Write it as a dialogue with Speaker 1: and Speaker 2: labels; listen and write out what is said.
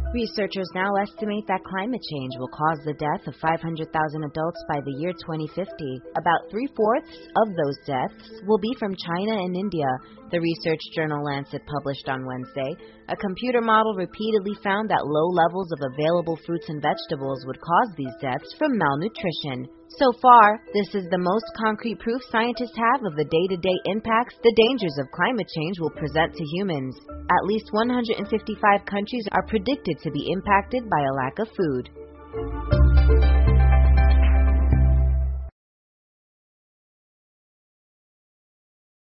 Speaker 1: Researchers now estimate that climate change will cause the death of 500,000 adults by the year 2050. About three-fourths of those deaths will be from China and India, the research journal Lancet published on Wednesday. A computer model repeatedly found that low levels of available fruits and vegetables would cause these deaths from malnutrition. So far, this is the most concrete proof scientists have of the day-to-day impacts the dangers of climate change will present to humans. At least 155 countries are predicted to be impacted by a lack of food.